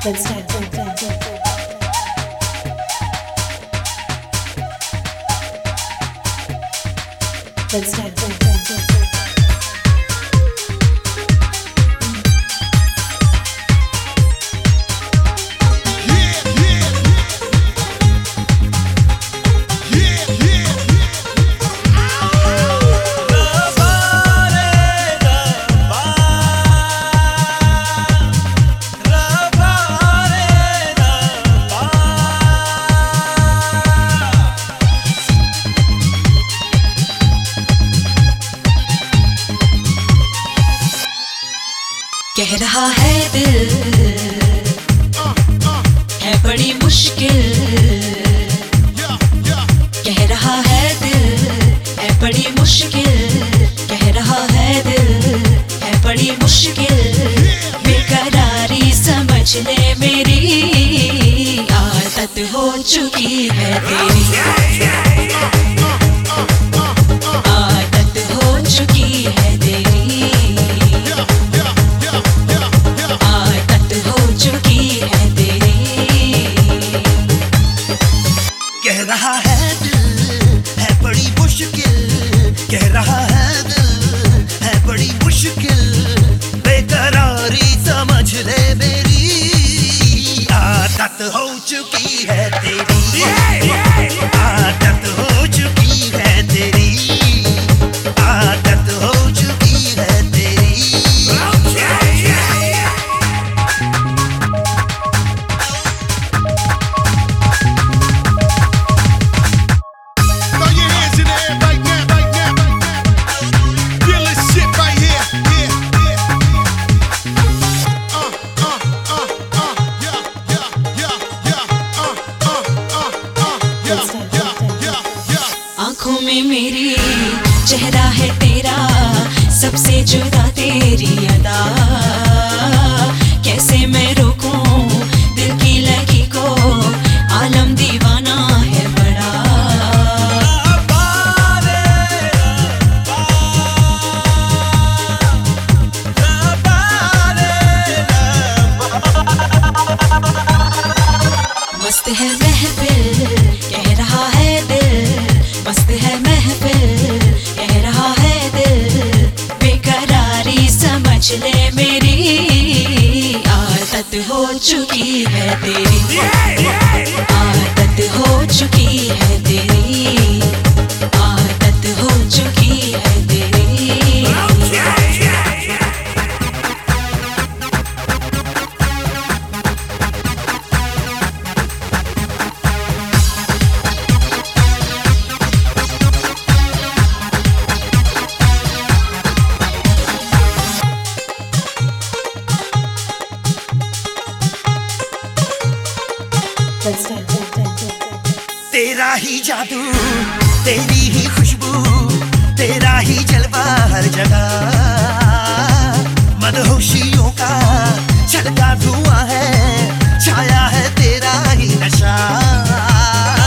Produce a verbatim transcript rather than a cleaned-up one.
Let's dance. Let's dance. कह रहा है दिल है बड़ी मुश्किल, कह रहा है दिल है बड़ी मुश्किल, कह रहा है दिल है बड़ी मुश्किल, बेकरारी समझ ले मेरी आदत हो चुकी है तेरी, आदत हो चुकी है तेरी, कह रहा है दिल है बड़ी मुश्किल, कह रहा है दिल है बड़ी मुश्किल, बेकरारी समझ ले मेरी आदत हो चुकी है तेरी, आदत हो चुकी है तेरी, आदत हो चुकी है तेरी। आँखों में मेरी चेहरा है तेरा, सबसे जुदा तेरी अदा, कैसे मैं रोकूं दिल की लगी को, आलम दीवाना है बड़ा। मस्त है महफिल कह रहा है दिल, मस्त है महफिल कह रहा है दिल, बेकरारी समझ ले मेरी आदत हो चुकी है तेरी, आदत हो चुकी है तेरी, आदत हो चुकी है तेरी। Let's dance. तेरा ही जादू तेरी ही खुशबू तेरा ही जलवा हर जगह, मदहोशियों का छलका धुआं है, छाया है तेरा ही नशा।